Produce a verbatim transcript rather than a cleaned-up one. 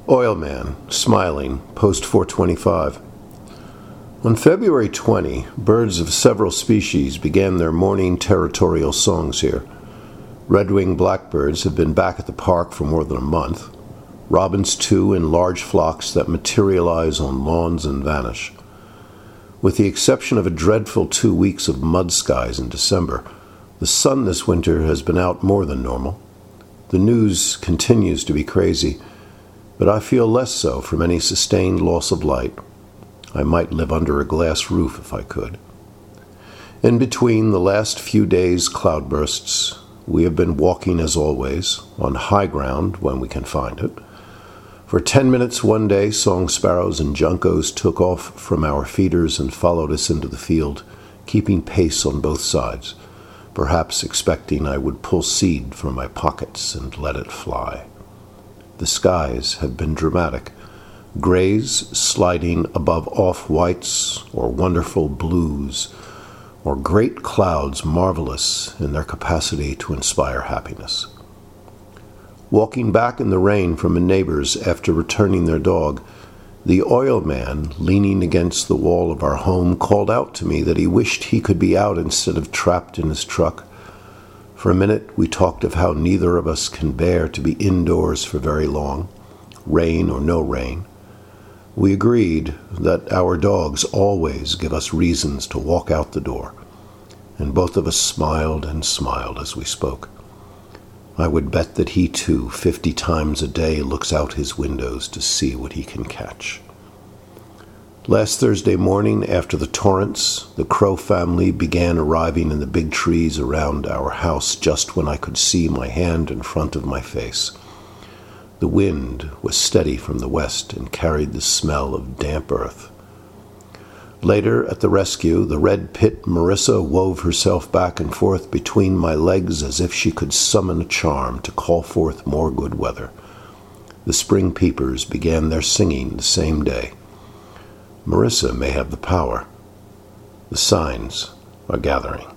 Oilman, smiling, post four twenty-five. On February twentieth, birds of several species began their morning territorial songs here. Red-winged blackbirds have been back at the park for more than a month. Robins, too, in large flocks that materialize on lawns and vanish. With the exception of a dreadful two weeks of mud skies in December, the sun this winter has been out more than normal. The news continues to be crazy, but I feel less so from any sustained loss of light. I might live under a glass roof if I could. In between the last few days' cloudbursts, we have been walking as always, on high ground when we can find it. For ten minutes one day, song sparrows and juncos took off from our feeders and followed us into the field, keeping pace on both sides, perhaps expecting I would pull seed from my pockets and let it fly. The skies have been dramatic, grays sliding above off-whites or wonderful blues, or great clouds marvelous in their capacity to inspire happiness. Walking back in the rain from a neighbor's after returning their dog, the oilman, leaning against the wall of our home, called out to me that he wished he could be out instead of trapped in his truck. For a minute, we talked of how neither of us can bear to be indoors for very long, rain or no rain. We agreed that our dogs always give us reasons to walk out the door, and both of us smiled and smiled as we spoke. I would bet that he, too, fifty times a day looks out his windows to see what he can catch. Last Thursday morning, after the torrents, the Crow family began arriving in the big trees around our house just when I could see my hand in front of my face. The wind was steady from the west and carried the smell of damp earth. Later, at the rescue, the red pit Marissa wove herself back and forth between my legs as if she could summon a charm to call forth more good weather. The spring peepers began their singing the same day. Marissa may have the power. The signs are gathering.